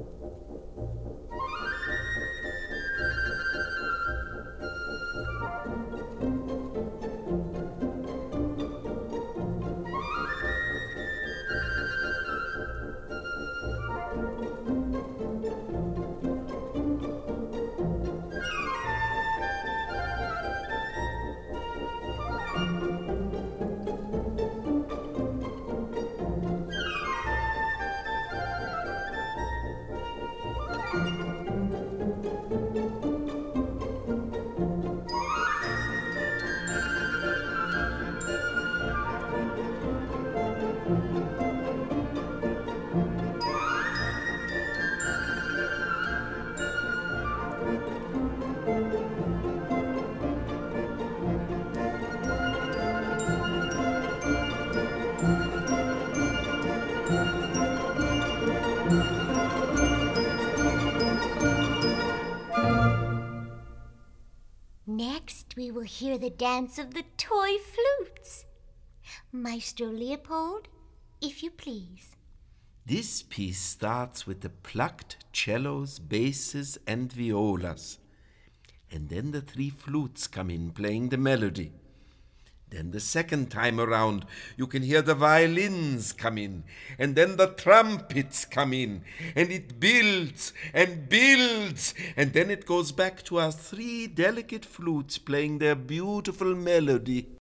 Next, we will hear the dance of the toy flutes. Maestro Leopold, if you please. This piece starts with the plucked cellos, basses, and violas. And then the 3 flutes come in, playing the melody. Then the second time around, you can hear the violins come in, and then the trumpets come in, and it builds and builds, and then it goes back to our 3 delicate flutes playing their beautiful melody.